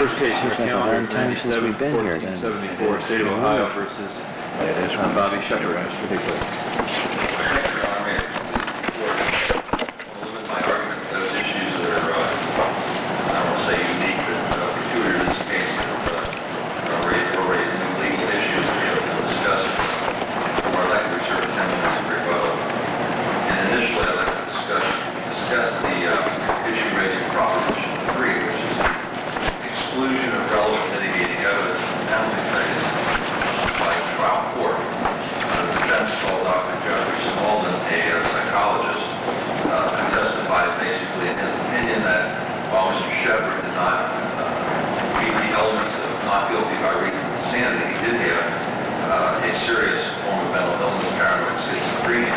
First case on the calendar is 97-1474, State of Ohio versus Bobby Shepard. Thank you, Your Honor. I'll limit my argument to those issues that are, I won't say unique, but peculiar to this case, that raise new legal issues that we have to discuss. Or I'd like to reserve 10 minutes of rebuttal. And initially, I'd like to discuss the issue raised in Proposition 3, which is the exclusion of relevant mitigating evidence in the penalty phase by the trial court. The defense called Dr. Jeffrey Smaldon, a psychologist, who testified basically in his opinion that while Mr. Shepard did not meet the elements of not guilty by reason of insanity, he did have a serious form of mental illness, paranoid schizophrenia.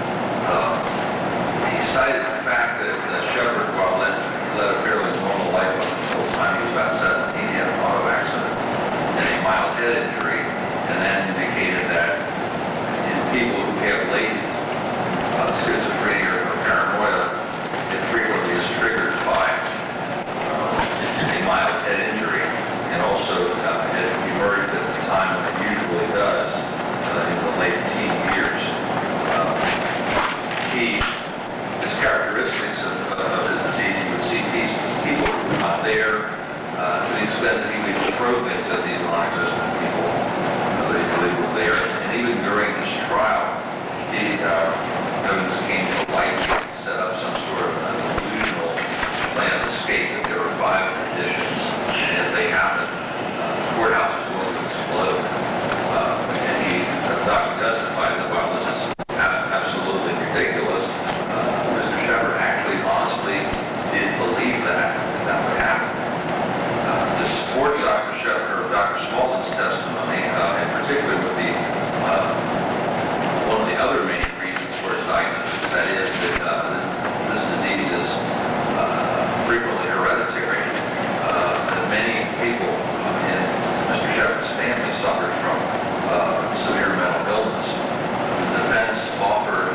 He cited the fact that Shepard, while led a fairly normal life up until the time he was about 17, he had an auto accident and a mild head injury, and then indicated that in people who have latent schizophrenia or paranoia, it frequently is triggered by a mild head injury, and also it emerged at the time when it usually does in the late teen years. His characteristics of his disease, he would see people who were not there, to the extent that he would throw things at these non-existent people that he believed were there. And even during this trial, evidence came to light that he set up some sort of delusional plan of escape, that there were 5 conditions, and if they happened, the courthouse was going to explode. The doctor testified that while this is absolutely ridiculous, Mr. Shepard actually honestly did believe that would happen. To support Dr. Smaldon's testimony, in particular with one of the other main reasons for his diagnosis, that is that this disease is frequently hereditary. That many people in Mr. Shepard's family suffered from severe mental illness. The defense offered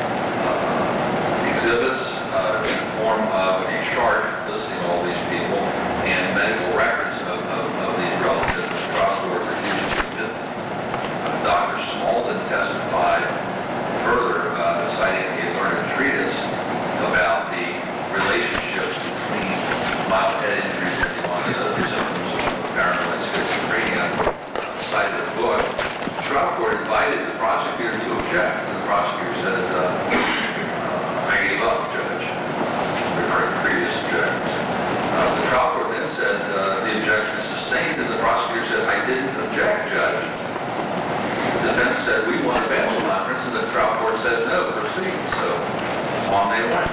exhibits in the form of a chart listing all these people and medical records of these relatives. The trial court refused to admit them. Dr. Smaldon testified further, citing a learned treatise about the relationships between mild head injuries and the onset of symptoms of paranoid schizophrenia. Cited the book. The trial court invited the prosecutor to object, and the prosecutor said, I gave up, Judge, referring to previous objections. The trial court then said the objection is sustained, and the prosecutor said, I didn't object, Judge. The defense said, we want a bench conference, and the trial court said, no, proceed. So on they went.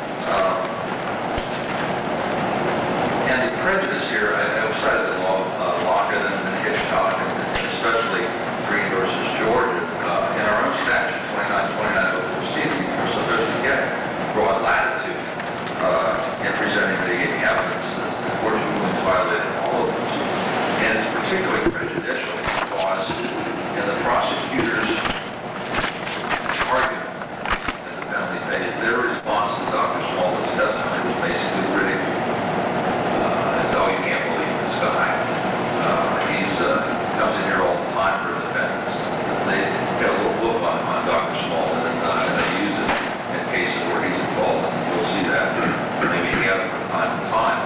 And the prejudice here, I've cited the law of Lockett and Hitchcock, and especially Green versus Georgia. In our own statute, 2929, we're supposed to get broad latitude in presenting mitigating evidence. The court's rulings violated all of those. And it's particularly prejudicial because in the prosecutor's argument in the penalty phase, their response to Dr. Smaldon's testimony was basically ridicule. As though you can't believe this guy. He comes in here all the time for defendants. They get a little look on Dr. Smaldon, and they use it in cases where he's involved, and you'll see that maybe together from time to time.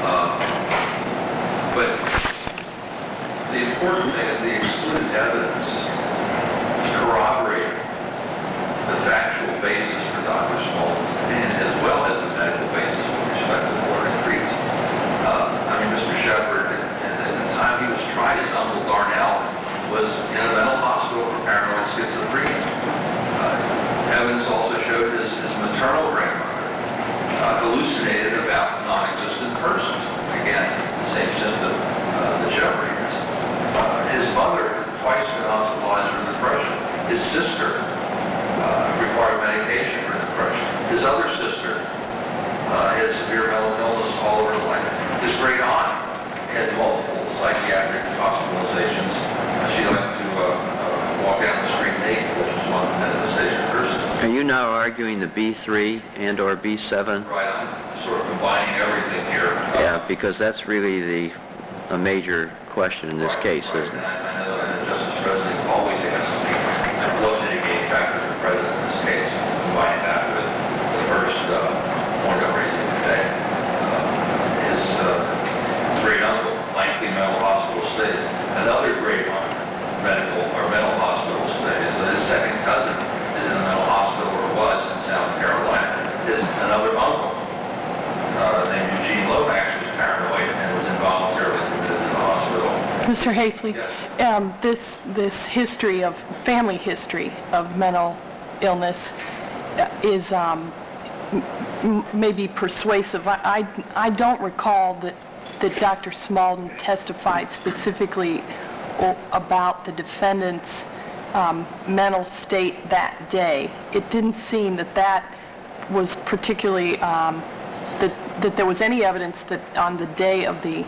But the important thing is the excluded evidence corroborated the factual basis for Dr. Smaldon's opinion, as well as the medical basis with respect to the order and treatment. Mr. Shepard, at the time he was tried, his uncle Darnell was in a mental hospital for paranoid schizophrenia. Evidence also showed his maternal grandmother hallucinated about non-existent persons. Again, the same symptom that Shepard has. His mother had twice been hospitalized for depression. His sister required medication for depression. His other sister had severe mental illness all over her life. His great aunt had multiple psychiatric hospitalizations. She liked to walk down the street naked, which was one manifestation of her symptoms. Are you now arguing the B3 and or B7? Right, I'm sort of combining everything here. Yeah, because that's really a major question in this case, isn't it? I know that the Justice President always asks what's the mitigating factor for the President in this case, combining that with the first point I'm raising today. His great uncle, lengthy mental hospital stays. Another great uncle, mental hospital stays. So his second cousin is in a mental hospital, or was in South Carolina. Another uncle named Eugene Lomax was paranoid and was involuntarily committed to the hospital. Mr. Hafley, Yes. this history of family history of mental illness is maybe persuasive. I don't recall that Dr. Smalden testified specifically about the defendant's mental state that day. It didn't seem that was particularly that there was any evidence that on the day of the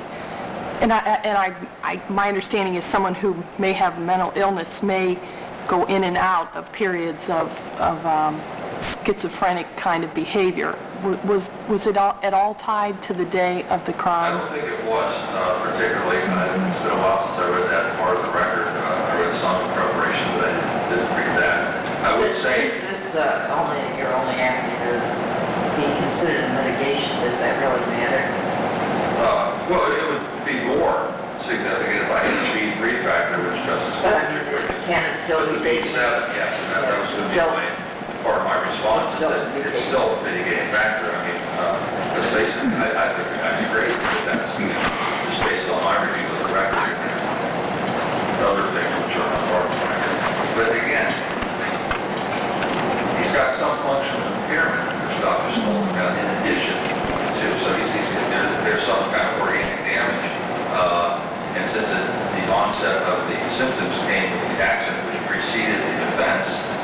my understanding is someone who may have mental illness may go in and out of periods of schizophrenic kind of behavior. Was it at all tied to the day of the I crime? don't think it was, particularly. It's been a while since I read that part of the record. I read some in preparation, but I didn't read that. I would say... You're only asking to be considered a mitigation. Does that really matter? Well, it would be more significant if I had the B3 factor, which Justice Gorsuch raised. Can it still But be the based? B7, yes, and that was going to be part of my response, is that it's still a mitigating factor. I mean, let's face it, I think that's great, but that's just based on my review of the record and other things which are not part of the record. But again, he's got some functional impairment, which Dr. Smalden got in addition to, so there's some kind of organic damage. And since the onset of the symptoms came with the accident which preceded the offense,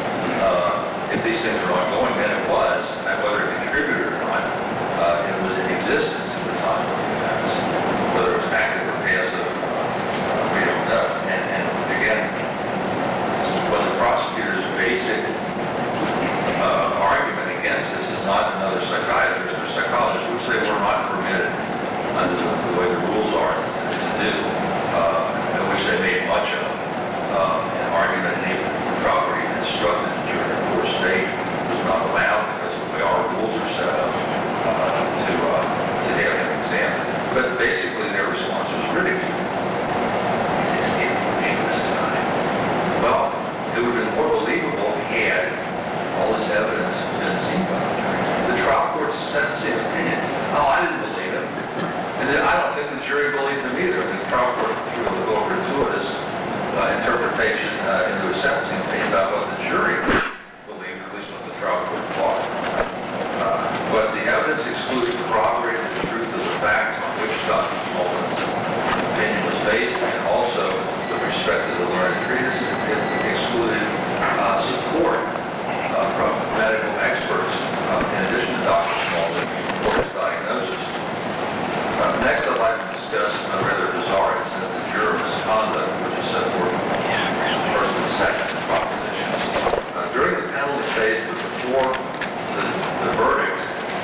if these things are ongoing, then it was, and whether it contributed or not, it was in existence at the time of the offense. Whether it was active or passive, we don't know. And again, when the prosecutor's basic argument against this is not another psychiatrist or psychologist, which they were not permitted under the way the rules are to do, which they made much of, an argument enabled the property instructed the jury in poor state was not allowed because of the way our rules are set up to have an exam. But basically their response was ridicule. It's this time. Well, it would have been more believable had all this evidence been seen by the jury. The trial court's sentencing opinion, I didn't believe it. And I don't think the jury believed him either. The trial court threw a gratuitous interpretation into a sentencing opinion about what the jury believed, at least what the trial court thought. But the evidence excluded corroborated the truth of the facts on which Dr. Smalden's opinion was based, and also, with respect to the learned treatise, it excluded support from medical experts, in addition to Dr. Smalden, for his diagnosis. Next, I'd like to discuss a rather bizarre incident, the juror misconduct, which is set forth in the first and second propositions. During the penalty phase, but before the verdict,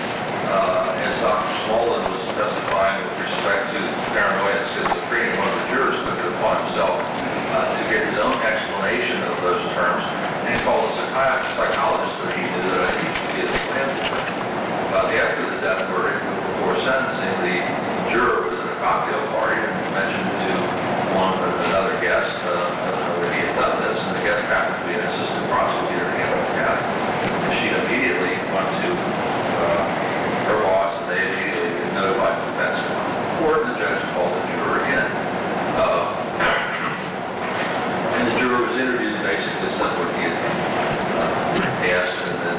as Dr. Smalden was testifying with respect to paranoia and schizophrenia, one of the jurors took it upon himself to get his own explanation of those terms, and he called a psychologist that he knew that he should be his landlord. After the death verdict, before sentencing, the juror was at a cocktail party and mentioned to another guest that he had done this, and the guest happened to be an assistant prosecutor in Hamilton County. And she immediately went to her boss, and they immediately notified the defense court, and the judge called the juror in. And the juror was interviewed and basically said what he had asked, and that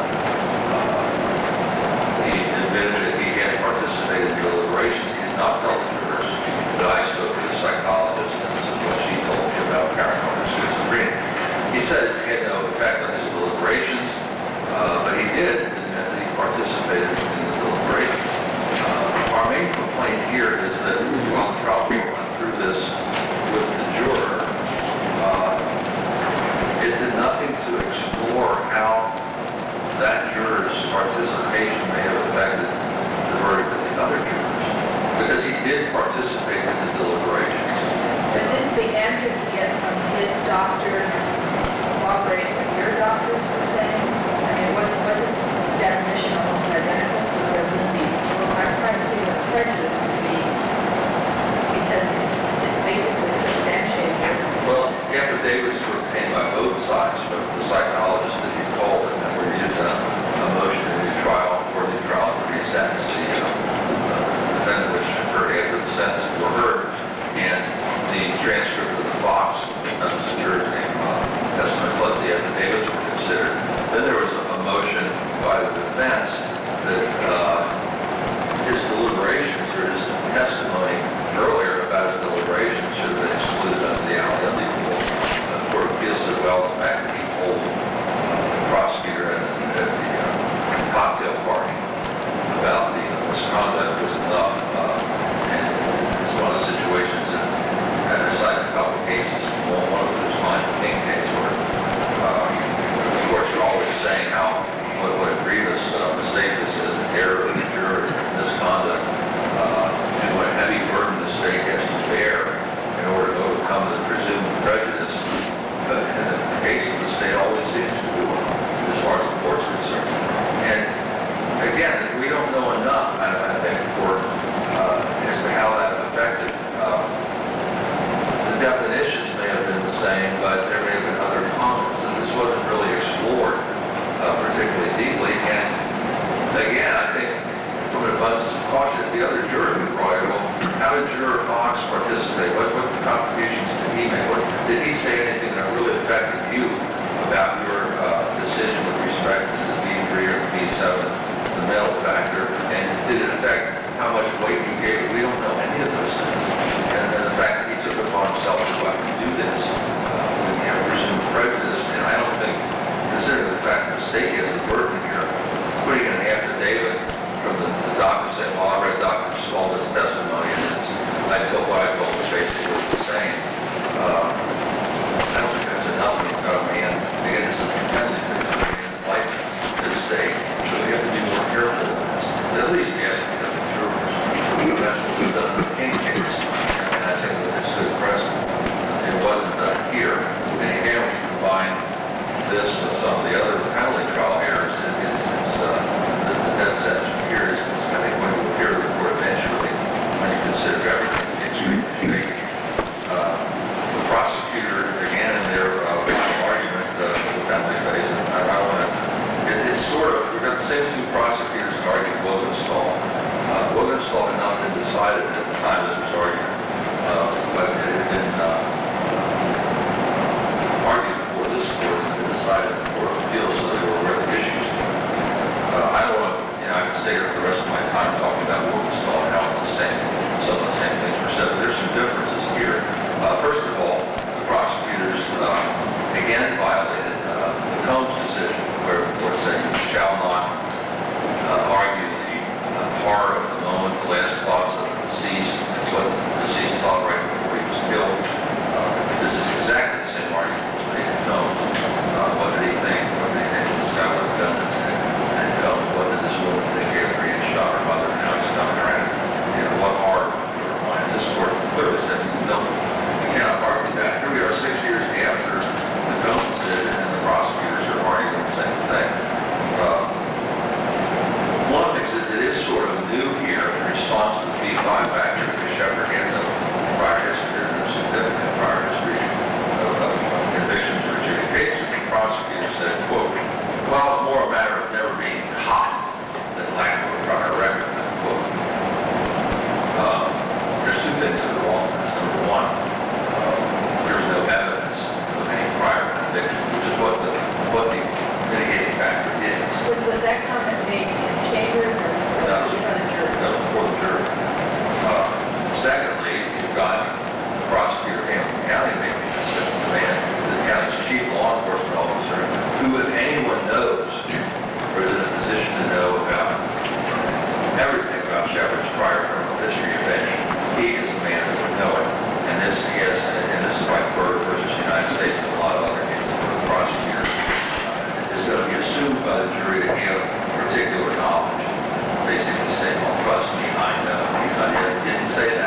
he admitted that he had participated in deliberations. He did not tell the jurors that I spoke to the psychologist, and this is what she told me about paranoid and schizophrenia. He said it had no effect on his deliberations, but he did admit that he participated in the deliberations. Our main complaint here is that while the trial court went through this with the juror, it did nothing to explore how that juror's participation may have affected the verdict of the other jurors. Because he did participate in the deliberations. But didn't the answer he get from his doctor corroborate what your doctors were saying? I mean, wasn't the definition almost identical, so there wouldn't be, well, I'm trying to see what the prejudice would be, because it's basically substantiated. Well, affidavits were obtained by both sides, but the psychologist that you called and were used a motion in the trial for the trial to be sentenced. The defendant which occurred after the sentence were heard, and the transcript of the Fox jury testimony plus the affidavits were considered. Then there was a motion by the defense that his deliberations or his testimony earlier about his deliberations should have been excluded under the Al-Lindsay rule. The Court of Appeals said, well, the fact that he told the prosecutor at the cocktail party about the misconduct was enough. And it's one of the situations that I cited a couple of cases. One of them is mine, the King case, where the courts are always saying how what a grievous mistake this is, an error of the juror, misconduct, and what a heavy burden the state has to bear in order to overcome the presumed prejudice. But in the cases, the state always seems to do it, as far as the court's concerned. And again, we don't know enough, I think, as to how that affected. The definitions may have been the same, but there may have been other comments, and this wasn't really explored particularly deeply. And again, I think from an abundance of caution, the other juror who brought it, well, how did Juror Fox participate? What contributions did he make? Did he say anything that really affected you about your decision with respect to the B3 or the B7, the mental factor? And did it affect how much weight you gave it? We don't know any of those things. And the fact that he took it upon himself to go out and do this, we have presumed prejudice, and I don't think, considering the fact that the state has the burden here, putting in an affidavit from the doctor saying, well, I read Dr. Smaldon's testimony, and I told what I told was basically the same. I don't think that's enough. And again, this is a penalty for the man's life to the state, so we have to be more careful with this. At least yes, we have the jurors. That's what we've done in the King case, and I think that it's good precedent. It wasn't here. And again, we combine this with some of the other penalty trial errors. The death sentence here is, I think, going to appear to the court eventually when you consider everything to be extremely vague. The prosecutor, again, in their final argument, the penalty phase, and I don't want to, it's sort of, we've got the same two prosecutors who argued Wogenstall. Wogenstall had not been decided at the time this was argued, but it had been argued before this court and been decided in the Court of Appeals, so they were aware of the issues. I don't want to, I could stay here for the rest of my time talking about Wogenstall and how it's the same, some of the same things were said, but there's some differences here. First of all, the prosecutors, again, violated the Combs decision, where the court said you shall not argue the horror of the moment, the last thoughts of the deceased, and what the deceased thought right before he was killed. This is exactly the same argument that was made in Combs. What did he think? What did he think this guy would have done? And Combs, what did this woman think after he had shot her mother? Now he's coming around. What horror would her mind? This court clearly said, no, you cannot argue that. Here we are 6 years after the Combs decision, and the prosecutors are arguing the same thing. One of the things that is sort of new here in response to the B5 factor, because Shepard had no prior history, no significant prior history of convictions or adjudications, the prosecutor said, quote, well, it's more a matter of never being caught than lack of a prior record, quote. There's two things that are wrong with this. Number one, there's no evidence of any prior conviction, which is what the mitigating factor is. Was that comment made in chambers or That was before the jury? That was before the jury. Secondly, you've got the prosecutor of Hamilton County making a decision, the county's chief law enforcement officer, who, if anyone knows, or is in a position to know about everything about Shepard's prior criminal history, if any, he is the man who would know it. And this is like Berger versus the United States and a lot of other cases where the prosecutor is going to be assumed by the jury to have particular knowledge. Basically saying, well, trust me, I know. He didn't say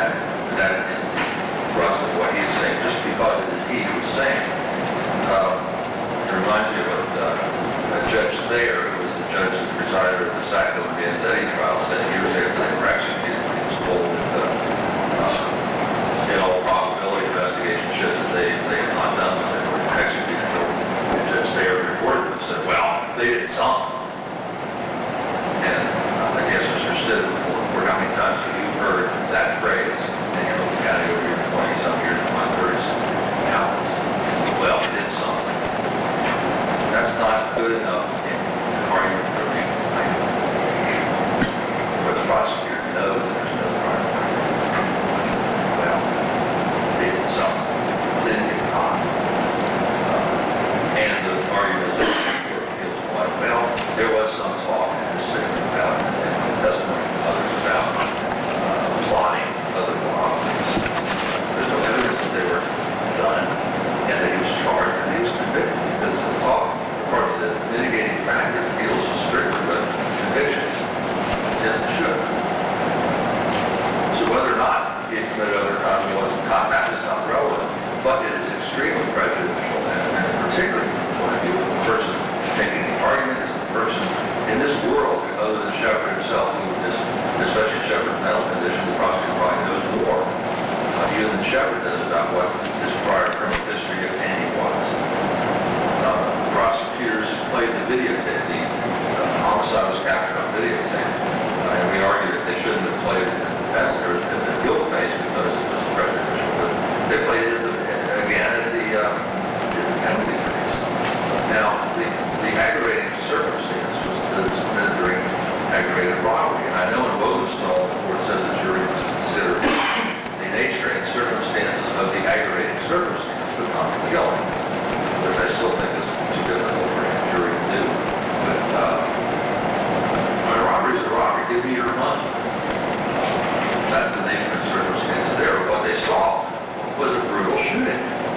but it is extremely prejudicial, and particularly from the point of view of the person making the argument is the person in this world, other than Shepard himself, who is, especially Shepard's mental condition, the prosecutor probably knows more even than Shepard does about what his prior criminal history, if any, was. Prosecutors played the videotape. The homicide was captured on videotape. And we argue that they shouldn't have played it in the guilt phase because it was prejudicial. But they played it again at the penalty phase. Now, the aggravating circumstance was that it was committed during aggravated robbery. And I know in Wodenstall, the court says the jury must consider the nature and circumstances of the aggravating circumstance, but not the killing, which I still think is too difficult for a jury to do. But when a robbery is a robbery, give me your money. That's the nature and circumstances there. But what they saw was a brutal shooting.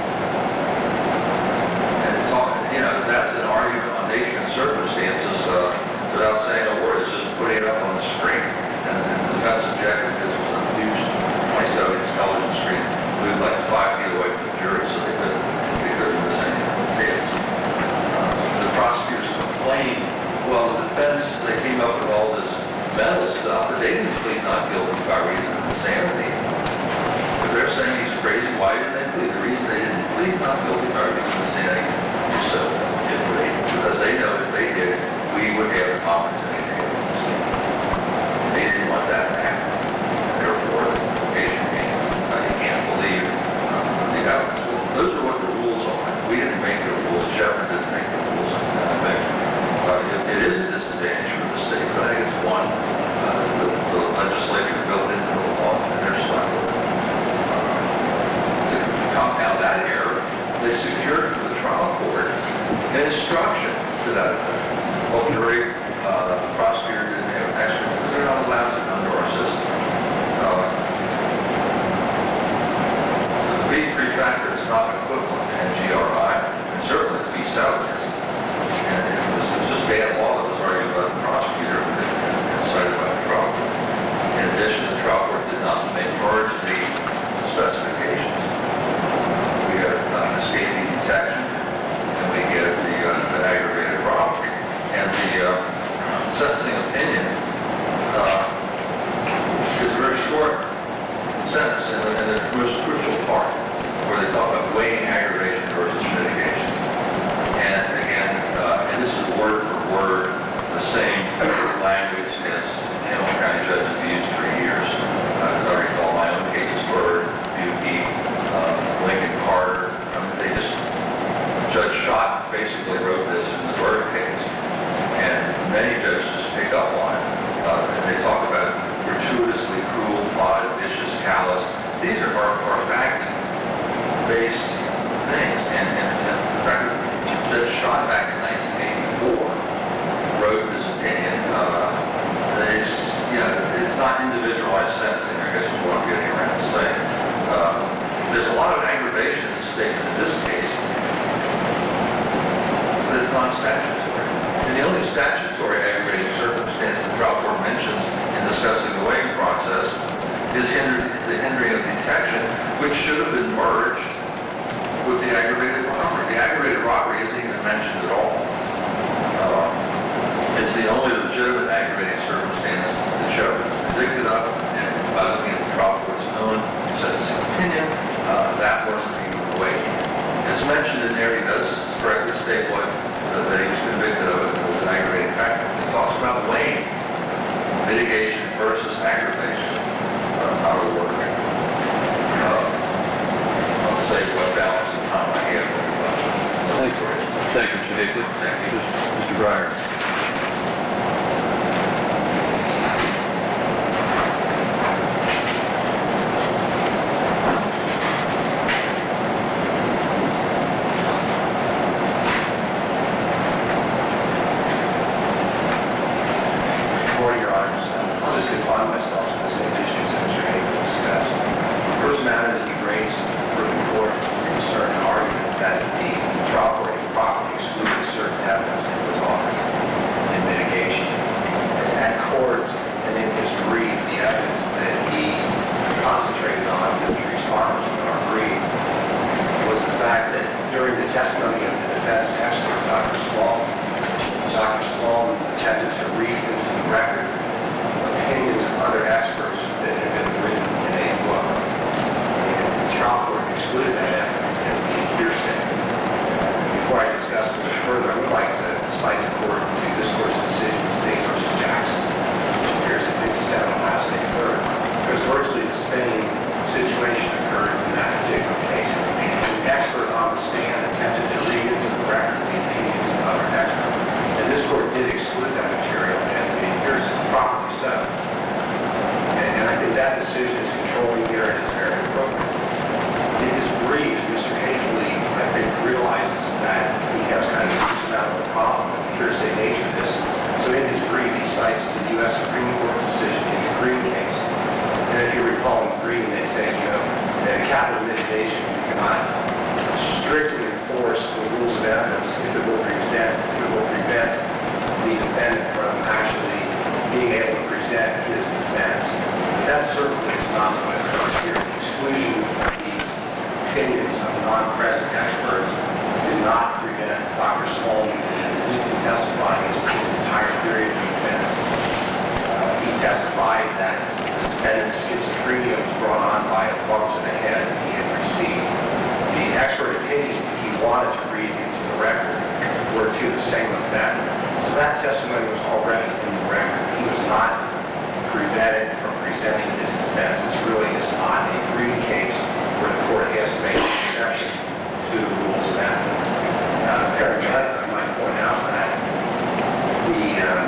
And that's an argument on nature and circumstances without saying a word. It's just putting it up on the screen. And the defense objected this was a huge 27-inch television screen moved like 5 feet away from the jury, so they couldn't miss any details. The prosecutors complained, well, the defense, they came up with all this mental stuff, but they didn't plead not guilty by reason of insanity. If they're saying he's crazy, why didn't they plead? The reason they didn't plead not guilty by reason of insanity is so different, because they know if they did, we would have an opportunity to have a mistake. They didn't want that to happen. Therefore, the implication being, you can't believe the evidence. Those are what the rules are. We didn't make the rules. Shepard didn't make the rules. It is a disadvantage for the state, but I think it's one the legislature built into the law, and they're stuck with it. To compound that error, they secured for the trial court an instruction to that effect. Well, jury, the prosecutor didn't have extra because they're not allowed to under our system. The B3 factor is not equivalent to NGRI, and certainly the B7 isn't. And this was just bad law that was argued by the prosecutor and cited by the trial court. In addition, the trial court did not merge the specifications. We have escaping detection, and we get the aggravated robbery. And the sentencing opinion is a very short sentence in the most crucial part, where they talk about weighing aggravation versus mitigation. And again, and this is word for word the same language as Hamilton County judges have used for years. As I recall, my own cases were Buki, Lincoln Carter. Judge Schott basically wrote this in the Bird case, and many judges just pick up on it. And they talk about gratuitously cruel, odd, vicious, callous. These are fact-based things. And in fact, Judge Schott back in 1984 wrote this opinion. It's not individualized sentencing, I guess is what I'm getting around to saying. There's a lot of aggravation in the statement in this case, but it's not statutory. And the only statutory aggravating circumstance the trial court mentions in discussing the weighing process is the hindering of detection, which should have been merged with the aggravated robbery. The aggravated robbery isn't even mentioned at all. It's the only legitimate aggravating circumstance that Shepard was convicted of, and by looking at the trial court's own sentencing opinion, that wasn't even weighed. It's mentioned in there, he does correctly state that he was convicted of it was an aggravating factor. It talks about weighing mitigation versus aggravation out of work. I'll say what balance of time I have. Thank you, Mr. Higley. Thank you. Mr. Breyer. That the trial court improperly excluded certain evidence that was offered. agreeing, they say, that capital mitigation, you cannot strictly enforce the rules of evidence if it will prevent the defendant from actually being able to present his defense. That certainly is not what occurs here. The exclusion of these opinions of non-present experts did not prevent Dr. Smallman from testifying as to his entire theory of defense. He testified that the defendant's schizophrenia was brought on by a bump to the head that he had received. The expert opinions that he wanted to read into the record were to the same effect. So that testimony was already in the record. He was not prevented from presenting his defense. This really is not a Green case where the court has to make an exception to the rules of evidence. Parenthetically, I might point out that the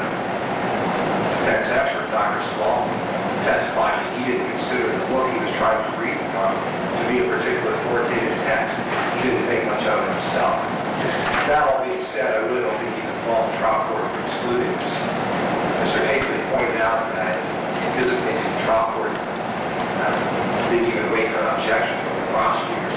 defense expert, Dr. Smallman, testified that he didn't consider the book he was trying to read from to be a particular authoritative text. He didn't think much of it himself. That all being said, I really don't think he can fault the trial court for excluding this. Mr. Hakeley pointed out that, in his opinion, the trial court didn't even wait for an objection from the prosecutor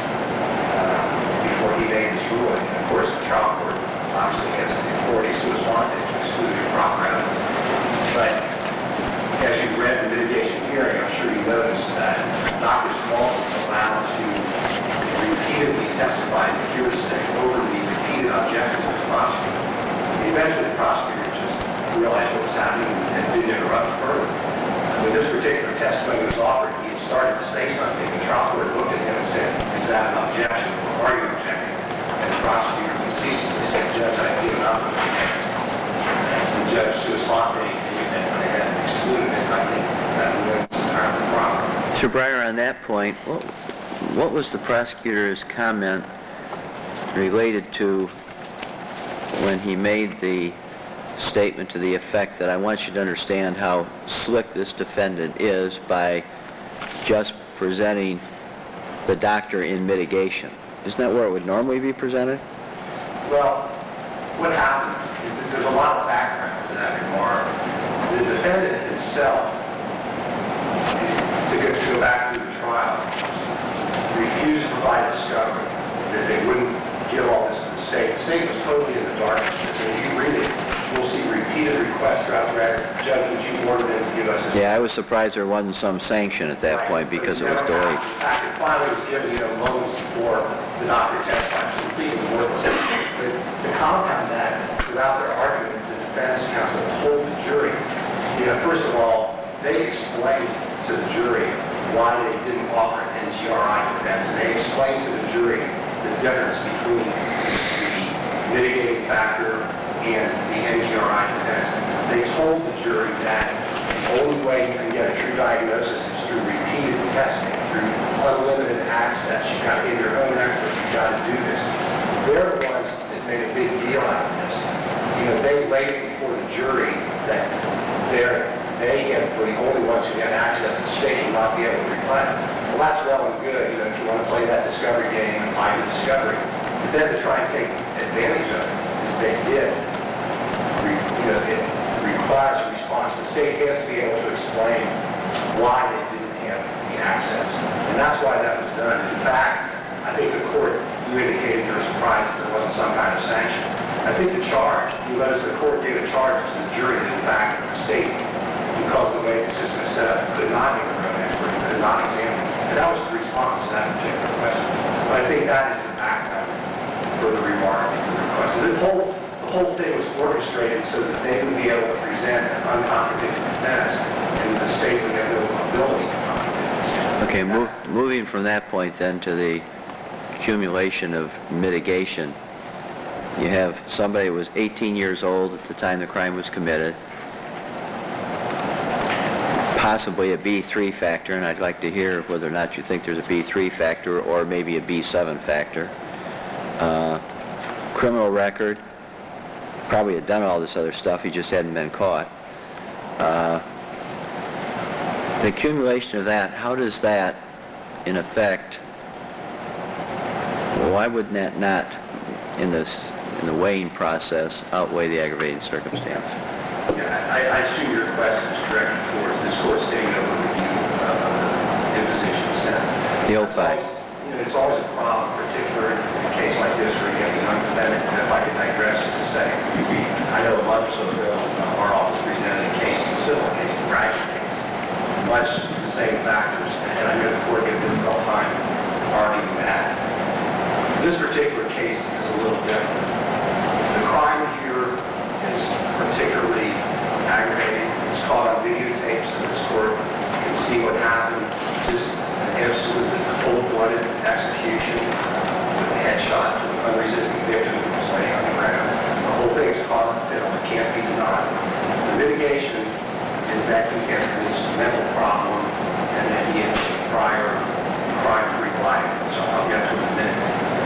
before he made his ruling. And of course, the trial court obviously has the authority to respond to exclude improper evidence. But as you read the mitigation hearing, I'm sure you noticed that Dr. Smallman was allowed to repeatedly testify to hearsay over the repeated objections of the prosecutor. Eventually, the prosecutor just realized what was happening and didn't interrupt further. When this particular testimony was offered, he had started to say something. The trial court looked at him and said, "Is that an objection, or are you objecting?" And the prosecutor facetiously said, "Judge, I've given up." The judge, to respond to anything, and went ahead and excluded it. I think that ruling was entirely proper. Mr. Breyer, on that point, what was the prosecutor's comment related to when he made the statement to the effect that I want you to understand how slick this defendant is by just presenting the doctor in mitigation? Isn't that where it would normally be presented? Well, what happened, there's a lot of background to that remark. The defendant himself, to go back to the trial, refused to provide discovery, that they wouldn't give all this to the state. The state was totally in the darkness. And if you read it, you'll see repeated requests throughout the record. Judge, would you order them to give us this? Yeah, I was surprised there wasn't some sanction at that point because it was delayed. In fact, it finally was given, moments before the doctor testified. So completely worthless. But to compound that, throughout their argument, the defense counsel told the jury, first of all, they explained to the jury why they didn't offer an NGRI defense. And they explained to the jury the difference between the mitigating factor and the NGRI defense. They told the jury that the only way you can get a true diagnosis is through repeated testing, through unlimited access. You've got to get your own experts. You've got to do this. They're the ones that made a big deal out of this. They laid it before the jury that they were the only ones who had access. The state would not be able to reply. Well, that's well and good, if you want to play that discovery game and find the discovery. But then to try and take advantage of it, as they did, it requires a response. The state has to be able to explain why they didn't have the access. And that's why that was done. In fact, I think the court, you indicated you were surprised that there wasn't some kind of sanction. I think the charge, you notice the court gave a charge to the jury that in fact the state, because of the way the system is set up, could not give a real expert, could not examine. And that was the response to that particular question. But I think that is the background for the remark and the request. So the whole thing was orchestrated so that they would be able to present an uncontradicted defense, and the state would have no ability to contradict. Okay, moving from that point then to the accumulation of mitigation. You have somebody who was 18 years old at the time the crime was committed, possibly a B3 factor, and I'd like to hear whether or not you think there's a B3 factor or maybe a B7 factor. Criminal record, probably had done all this other stuff, he just hadn't been caught. The accumulation of that, how does that, in effect, why wouldn't that not, in the weighing process, outweigh the aggravating circumstance? Yeah, I assume your question is directed towards this court statement of review of the imposition The 05. It's always a problem, particularly in a case like this where you have a young defendant. And if I could digress just a second, I know a month or so ago, our office presented a case, a civil case, the Bragdon case, much the same factors, and I know the court had a difficult time arguing that. This particular case is a little different. The crime here is particularly aggravating. It's caught on videotapes, and this court can see what happened. Just an absolutely cold-blooded execution with a headshot to an unresisting victim who was laying on the ground. The whole thing is caught on film. It can't be denied. The mitigation is that he has this mental problem and that he has a prior crime-free life, which I'll get to in a minute.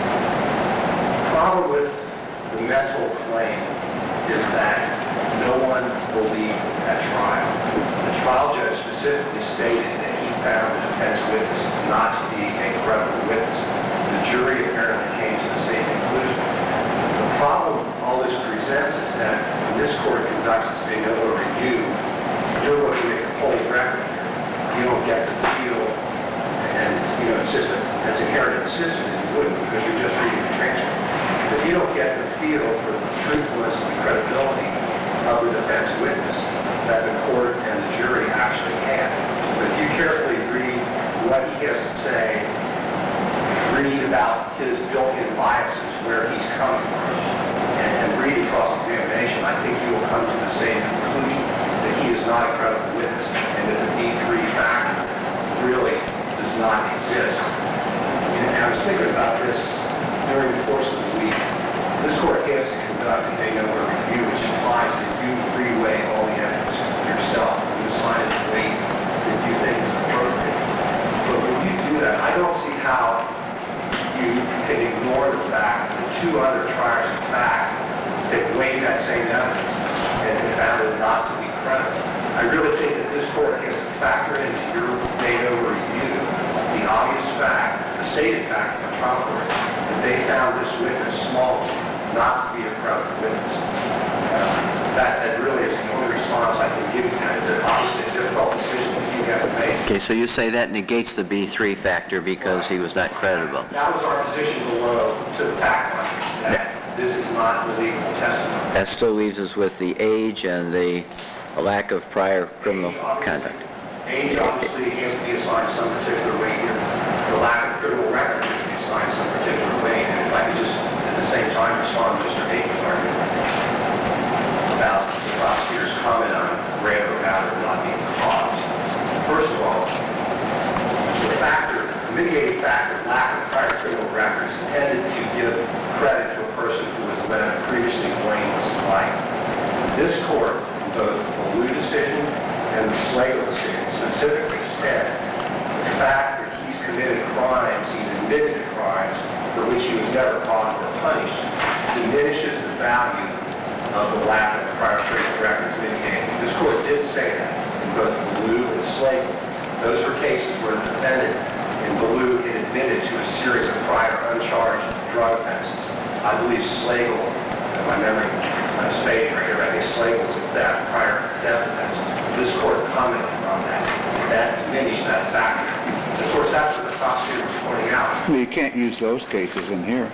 The problem with the mental claim is that no one believed at trial. The trial judge specifically stated that he found the defense witness not to be a credible witness. The jury apparently came to the same conclusion. The problem all this presents is that when this court conducts its de novo review, you're looking at the whole record here. You don't get to feel, and it's just as inherent in the system that you wouldn't because you're just reading the transcript. But you don't get the feel for the truthfulness and credibility of the defense witness that the court and the jury actually had. But if you carefully read what he has to say, read about his built-in biases, where he's come from, and read across examination, I think you will come to the same conclusion that he is not a credible witness and that the B3 factor really does not exist. And I was thinking about this during the course of the week. This court has to conduct a de novo review, which implies that you three-way all the evidence yourself and you assign it the weight that you think is appropriate. But when you do that, I don't see how you can ignore the fact that two other triers of fact that weighed that same evidence and found it not to be credible. I really think that this court has to factor into your de novo review the obvious fact, the stated fact of the trial court, that they found this witness small not to be a credible witness. That really is the only response I can give you. It's obviously a difficult decision that you have to make. Okay, so you say that negates the B3 factor because he was not credible. That was our position below to the fact line, that this is not believable testimony. That still leaves us with the age and the lack of prior criminal conduct. Age obviously has to be assigned some particular weight here. The lack of criminal record has to be assigned some particular weight. And if I could just at the same time respond to Mr. Aiken's argument about the prosecutor's comment on Randall Powder not being the cause. First of all, the mitigating factor, lack of prior criminal records, tended to give credit to a person who was led a previously blameless life. This court, both the Liu decision and the Slagle decision, specifically said the fact that he's committed crimes, he's admitted to crimes for which he was never caught or punished, diminishes the value of the lack of prior criminal records mitigating. This court did say that in both Liu and Slagle. Those were cases where the defendant in Liu had admitted to a series of prior uncharged drug offenses. I believe Slagle, if my memory is fading right here, I think Slagle was that prior theft offense. This court commented on that. That diminished that factor. Of course, that's what the prosecutor was pointing out. Well, you can't use those cases in here.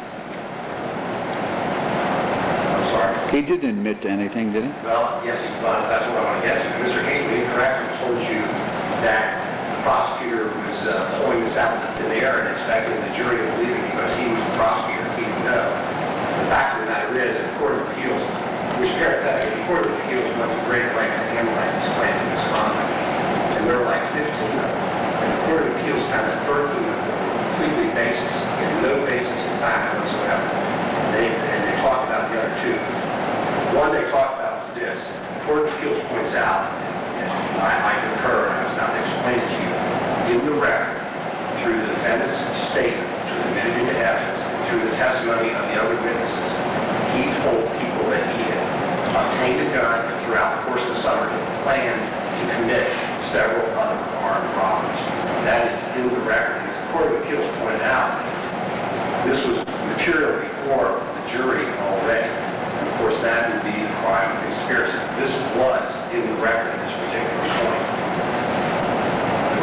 I'm sorry. He didn't admit to anything, did he? Well, yes, that's what I want to get to. Mr. Hinckley correctly told you that the prosecutor was pulling this out in the air and expecting the jury to believe it because he was the prosecutor. He didn't know. The fact of the matter is, the Court of Appeals, which parenthetically, the Court of Appeals went to great lengths to analyze this claim of misconduct. And there were like 15 of them. And the Court of Appeals found that 13 of them were completely baseless. They had no basis in fact whatsoever. And they talked about the other two. One they talked about was this. The Court of Appeals points out, and I concur, and I was about to explain it to you, in the record, through the defendant's statement, which was admitted into evidence, through the testimony of the other witnesses, he told people that he had obtained a gun and throughout the course of the summer he planned to commit several other armed robberies. That is in the record. As the Court of Appeals pointed out, this was material before the jury already. And of course, that would be the crime of conspiracy. This was in the record at this particular point. The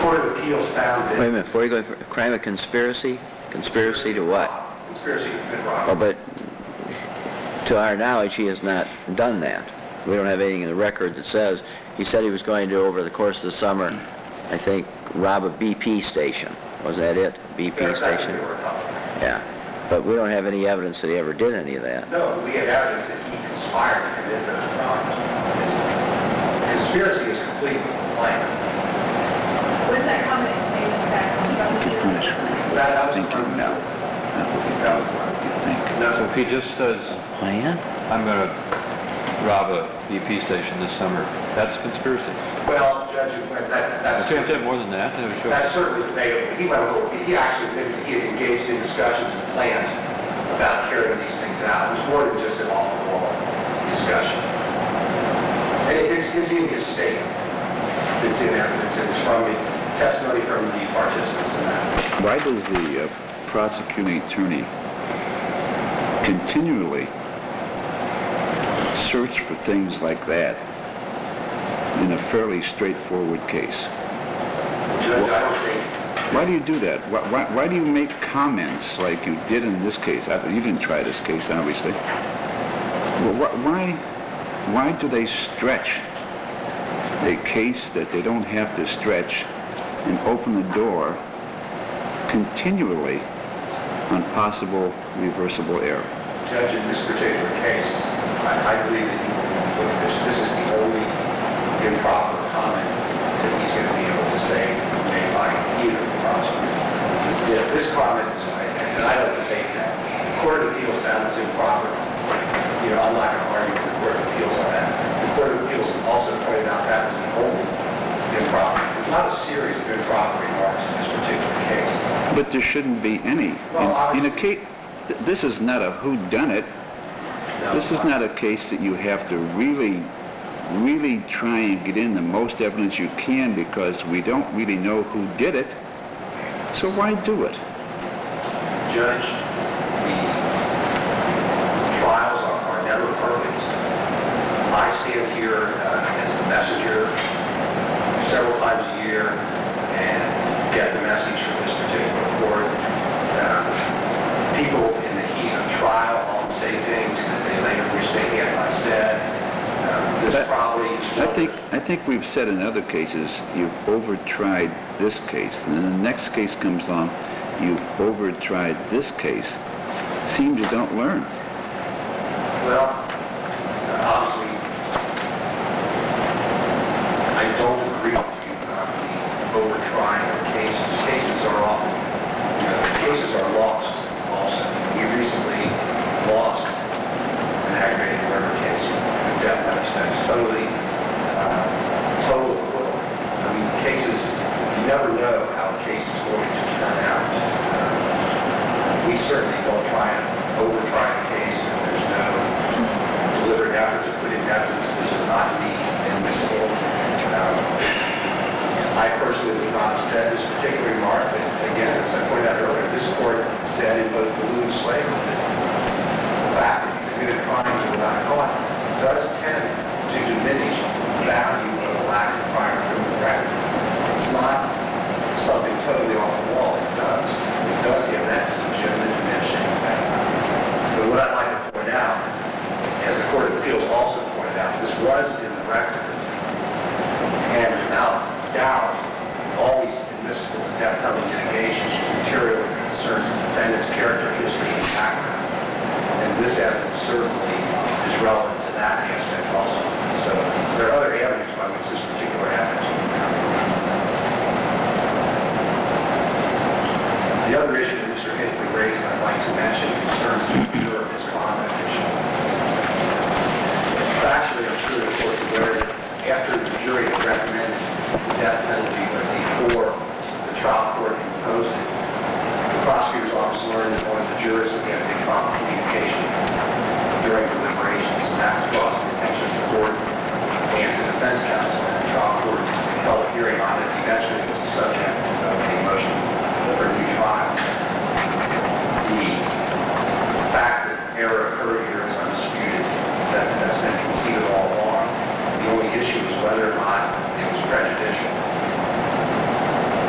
Court of Appeals found that... Wait a minute, before you go, crime of conspiracy? Conspiracy to what? Conspiracy to commit Oh, robbery. but to our knowledge, he has not done that. We don't have anything in the record that says, he said he was going to, over the course of the summer, I think, rob a BP station. Was that it? BP That's exactly station? what we're talking about. Yeah. But we don't have any evidence that he ever did any of that. No, we have evidence that he conspired to commit those crimes. Conspiracy is complete with the plan. Was that comment made in fact from the jury? That was Thinking from... now. That was from... You think? So if he just says, Plan? I'm going to rob a BP station this summer, that's conspiracy. Well, Judge, that's... You can't have more than that. That would show- That's certainly debatable. He actually admitted that he had engaged in discussions and plans about carrying these things out. It was more than just an off-the-wall discussion. And it's in his statement. It's in evidence. It's from the testimony from the participants in that. Why does the prosecuting attorney continually search for things like that in a fairly straightforward case? Judge, I don't think... Why do you do that? Why do you make comments like you did in this case? You didn't try this case, obviously. Well, why do they stretch a case that they don't have to stretch and open the door continually on possible reversible error? Judge, in this particular case, I believe that this is the only improper comment that he's going to be able to say made by either of the prosecutors. This comment, and I don't debate that, the Court of Appeals found it improper. I'm not going to argue with the Court of Appeals on that. The Court of Appeals also pointed out that was the only improper. There's not a series of improper remarks in this particular case. But there shouldn't be any. In a case, this is not a whodunit. This is not a case that you have to really try and get in the most evidence you can because we don't really know who did it. So why do it? Judge, the trials are never perfect. I stand here as the messenger several times a year and get the message from this particular court. People in the heat of trial often say things that they later wish they hadn't said. I think we've said in other cases you've overtried this case, and then the next case comes along, you've overtried this case. Seems you don't learn. Well, obviously, I don't agree with you on the overtrying of cases. Cases are often, cases are lost also. We recently lost an aggravated murder case with death penalty. Totally acquittal. I mean, cases, you never know how a case is going to turn out. We certainly don't try and overtry a case if there's no deliberate effort to put in evidence. This is not me admissible. I personally would not have said this particular remark, but again, as I pointed out earlier, this court said in both Blue and Slater that the fact that you committed crimes without caught does tend to diminish the value of a lack of prior criminal record. It's not something totally off the wall. It does. It does have that legitimate diminishing effect. But what I'd like to point out, as the Court of Appeals also pointed out, this was in the record, and without doubt, always admissible in death penalty litigation material that concerns the defendant's character, history, and background. And this evidence certainly is relevant to that aspect also. So there are other avenues by which this particular evidence can be covered. The other issue that Mr. Hinckley raised I'd like to mention concerns the juror misconduct issue. Actually, I'm sure the court is aware that after the jury had recommended the death penalty, but before the trial court imposed it, the prosecutor's office learned that one of the jurors had had a big problem with communication during deliberations, and that was brought to the attention of the court and to the defense counsel, and the trial court held a hearing on it. Eventually, it was the subject of a motion for a new trial. The fact that error occurred here is undisputed. That's been conceded all along. The only issue is whether or not it was prejudicial.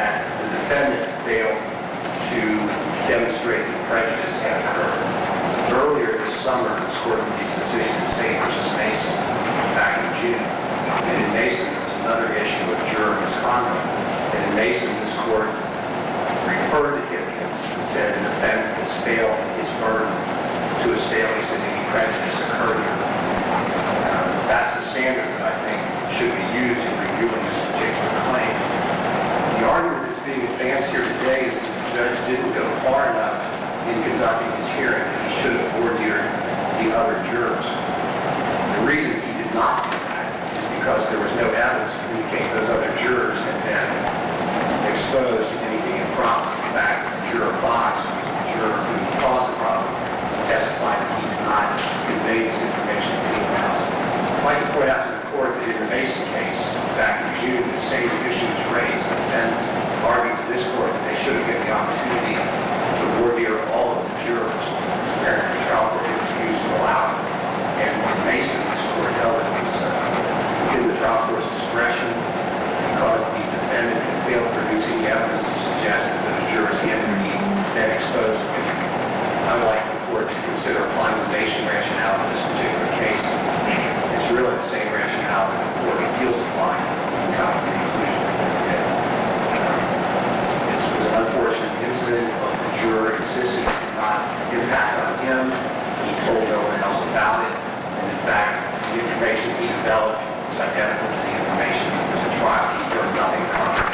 that the defendant failed to demonstrate that prejudice had occurred. Earlier this summer, this court released a decision in State versus Mason back in June. And in Mason, there was another issue of juror misconduct. And in Mason, this court referred to Hipkins and said the defendant has failed his burden to establish that any prejudice occurred here. That's the standard that I think should be used in reviewing this particular claim. The argument that's being advanced here today is that the judge didn't go far enough in conducting his hearing that he should have ordered the other jurors. The reason he did not do that is because there was no evidence to indicate those other jurors had been exposed to anything improper. In fact, Juror Fox, who was the juror who caused the problem, testified that he did not convey this information to anyone else. I'd like to point out to the court that in the Mason case back in June, the same issue was raised, and argued to this court that they should have given the opportunity to ordeal all of the jurors. Apparently, the trial court refused to allow it. And in Mason, this court held that it was within the trial court's discretion because the defendant had failed to produce any evidence to suggest that the jurors had indeed been exposed to anything. I would like the court to consider applying the Mason rationale in this particular case. It's really the same rationale that the Court of Appeals applied in coming to the conclusion that they did. This was an unfortunate incident. The juror insisted it did not impact on him. He told no one else about it. And in fact, the information he developed was identical to the information that was at trial. He heard nothing contrary.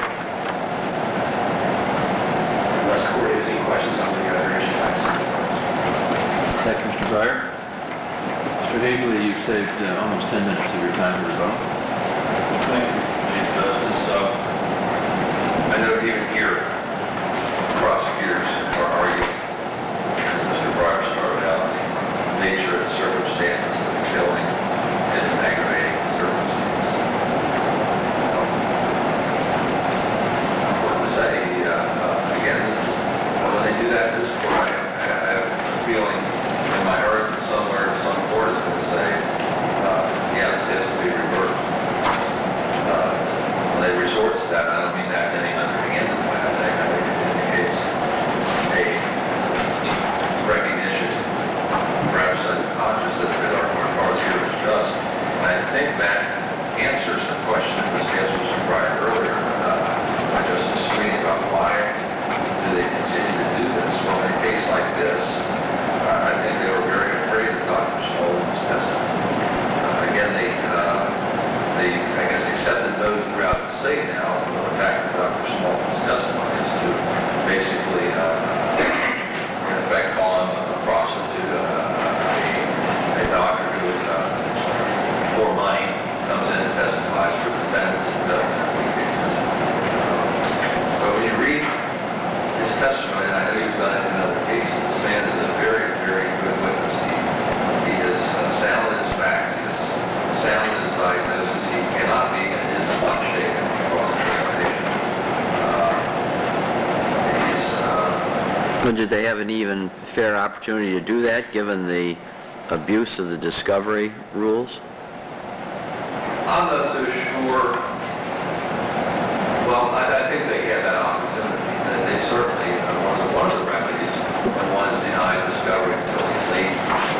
Unless the court has any questions on the other issue, I'd say. Thank you, Mr. Breyer. Mr. Hagley, you've saved almost 10 minutes of your time for rebuttal. Thank you, Chief Justice. I know even here, prosecutors are arguing, as Mr. Breyer started out, the nature of the circumstances of the killing is an aggravating circumstance. What to say, again, this is, when they do that, this court, I have a feeling in my heart that somewhere, some court is going to say, yeah, this has to be reversed. When they resort to that, I don't mean that any underhand way. I think it indicates a recognition, perhaps unconscious, that our cause here is just. And I think that answers the question that was answered Mr. Breyer earlier by Justice Sweeney about why do they continue to do this. Well, in a case like this, I think they were very afraid of Dr. Smolden's testimony. Again, they, I guess, accepted those throughout the state now. The attack of Dr. Smolden's testimony is to basically, in effect, call him a prostitute, a doctor who, for money, comes in and testifies for defendants and doesn't have any cases. But when you read his testimony, and I know you've done it in other cases, this man is a very, very good witness. He is sound in his facts. He is sound in his diagnosis. He cannot be and is not shaken cross-examination. Did they have an even fair opportunity to do that, given the abuse of the discovery rules? I'm not so sure. Well, I think they had that opportunity. They certainly, one of the remedies, one is denied discovery until he's late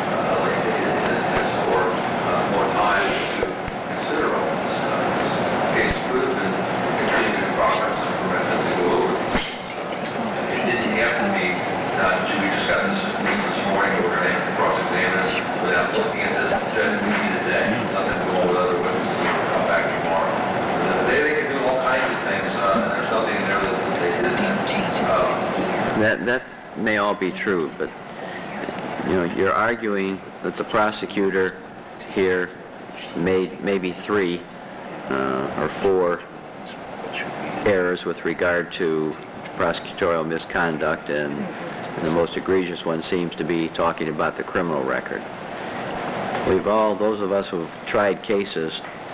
for more time to consider all this. This case could have been continued progress and prevented to go over. It didn't have to be, we just got this morning, we're going to cross-examine this without looking at this. Judge, we need a day. Nothing to go with other witnesses. We'll come back tomorrow. They can do all kinds of things, and there's nothing in there that they didn't. That may all be true, but you're arguing that the prosecutor here made maybe 3 or 4 errors with regard to prosecutorial misconduct, and the most egregious one seems to be talking about the criminal record. Those of us who've tried cases,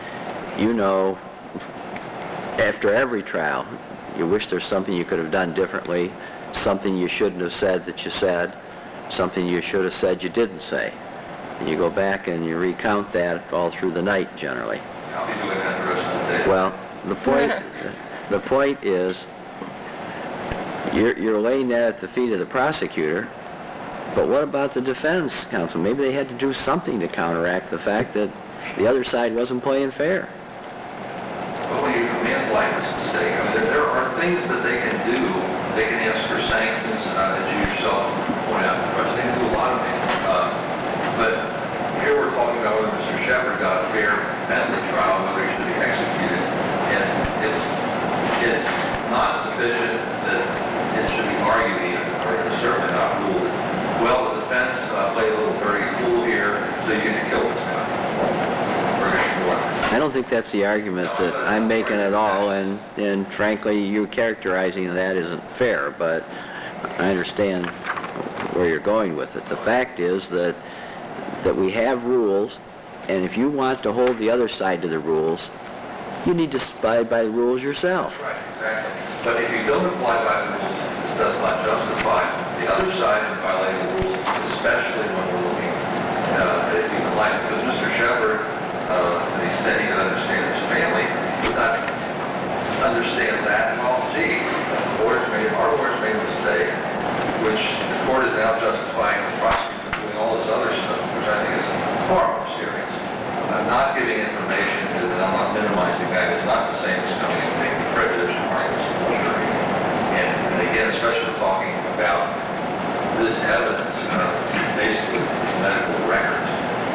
after every trial, you wish there's something you could have done differently, something you shouldn't have said that you said, something you should have said you didn't say. And you go back and you recount that all through the night, generally. I'll be doing that the rest of the day. Well, the point is You're laying that at the feet of the prosecutor, but what about the defense counsel? Maybe they had to do something to counteract the fact that the other side wasn't playing fair. But when your man's life is at stake, I mean, there are things that they can do. They can ask for sanctions, as you yourself pointed out. They can do a lot of things. But here we're talking about whether Mr. Shepard got a fair penalty trial, whether he should be executed. And it's not sufficient that it should be argued even, or certainly not ruled. Well, the defense played a little dirty fool here, so you get to kill this guy. I don't think that's the argument that I'm making at all, and frankly, you characterizing that isn't fair, but I understand where you're going with it. The fact is that we have rules, and if you want to hold the other side to the rules, you need to abide by the rules yourself. Right, exactly. But if you don't apply by the rules, this does not justify the other side in violating the rules, especially when we're looking at human life. Because Mr. Shepard, to the extent he can understand his family, would not understand that. Well, gee, our lawyers made a mistake, which the court is now justifying the prosecutor doing all this other stuff, which I think is far more serious. Not giving information, and I'm not minimizing that, it's not the same as coming and making prejudicial arguments to the jury. And again, especially talking about this evidence, basically medical records,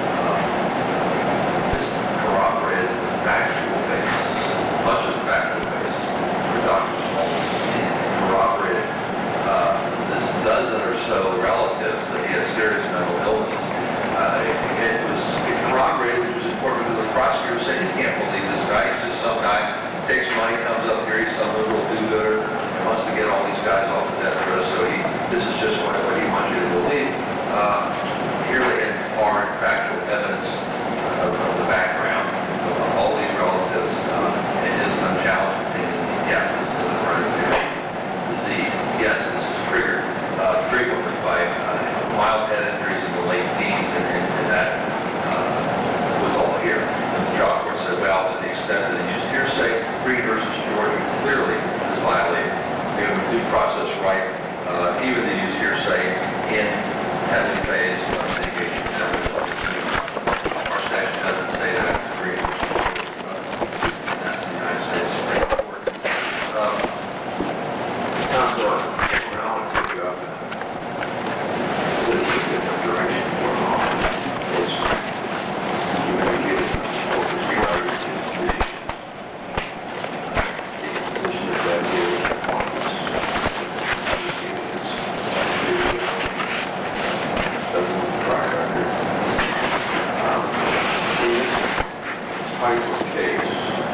this corroborated the factual basis, much of the factual basis for Dr. Smallman's opinion, corroborated this dozen or so relatives that he had serious mental illnesses. It corroborated, which was important to the prosecutor, saying, you can't believe this guy, he's just some guy, takes money, comes up here, he's some liberal do-gooder, and wants to get all these guys off the death row, so this is just what he wants you to believe. Here they had hard factual evidence of the background of all these relatives, and his unchallenged opinion, yes, this is an hereditary disease, yes, this is triggered frequently by mild head injuries in the late teens, and that was all here. And the trial court said, well, to the extent that he used hearsay, Green versus Jordan clearly is violating the due process right, even to use hearsay in heavy phase litigation. Our statute doesn't say that. Green versus Jordan. That's the United States Supreme Court. Counselor, I want to take you up in a different direction for a moment. It's you indicated what was regarded to the position of that daily performance doesn't look prior record. In this type of case,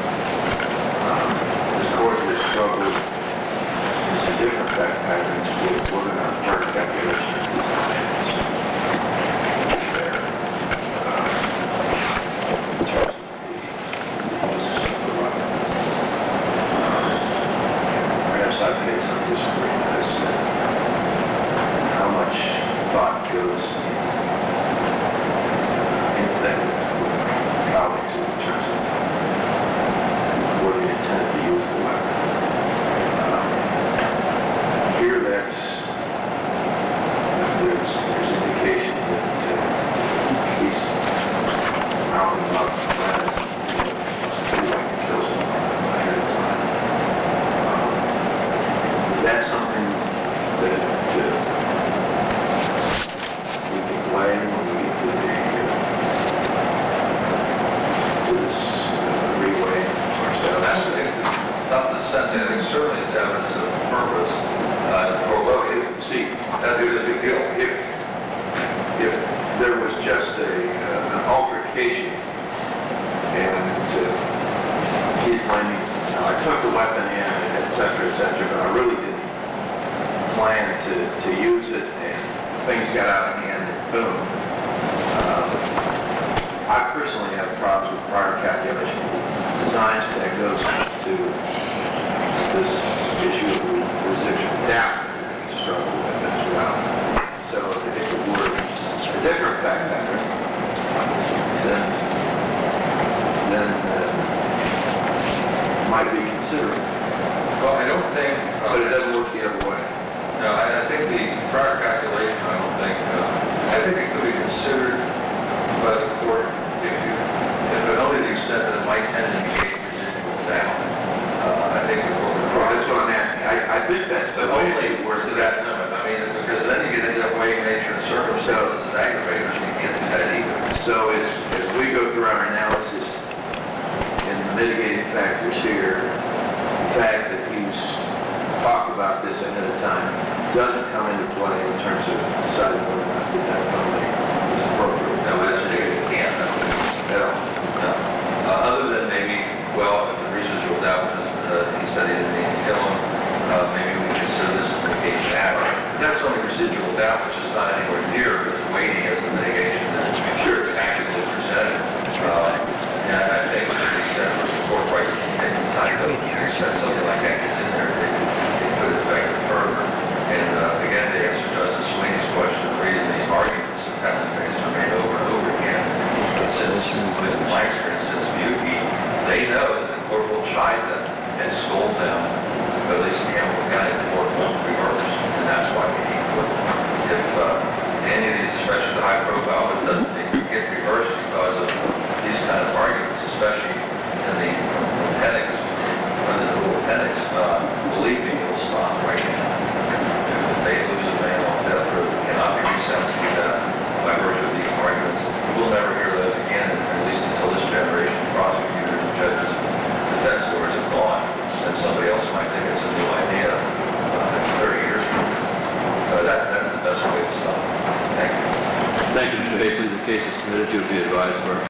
this court has struggled in some different fact patterns with whether or not part calculation is designed there. In terms of the uses of the right. Perhaps I've made some disagreement as to how much thought goes into that with colleagues in terms of whether you intended to use the weapon. Here there's indication that he's mouthing up plans to kill someone ahead of time. Is that something that we can blame when we get to this relay ourselves? Not in the sense, I think certainly it's evidence of purpose. There's a big deal. If there was just an altercation and he's claiming, I took the weapon in, et cetera, but I really didn't plan to use it, and things got out of hand, and boom. I personally have problems with prior calculation designs that goes to this issue of residual doubt that we struggle with as well. So if it were a different fact pattern, then might be considered. Well, I don't think... But it doesn't work the other way. No, I think the prior calculation, I don't think, I think it could be considered by the court but only to the extent that it might tend to negate residual doubt. I think the court would... Well, that's what I'm asking. I think that's the But way only it works. to that limit. I mean, because then you get into weighing nature and circumstances as aggravators, and you can't do that either. So as we go through our analysis and the mitigating factors here, the fact that he's talked about this ahead of time doesn't come into play in terms of deciding whether or not the death penalty is appropriate. No, that's it can't. At all. No. Other than maybe, well, if the residual doubt, because he said he didn't mean to kill him, maybe we consider this a mitigation act. That's only residual doubt, which is not anywhere near as weighty as the mitigation that it's sure it's actively presented. And I think to the extent that the court rights can decide to extend something like that gets in there, it could affect it further. And again, to answer Justice Sweeney's question, the reason these arguments have penalty phase are made over and over again, since, at least in my experience, since Buki, they know that the court will chide them and scold them, but at least in Hamilton County, the court won't reverse, and that's why we need to. If any of these, especially the high profile, it doesn't get reversed because of these kind of arguments, especially in the appendix, or the dual appendix, believe me, it will stop right now. If they lose a man on death row, cannot be resentenced by virtue of these arguments. We'll never hear those again, at least until this generation of prosecutors and judges and defense lawyers are gone, and somebody else might think it's a new idea 30 years from now. That's the best way to stop it. Thank you. Thank you, Mr. Hafley. The case is submitted. You'll be advised of our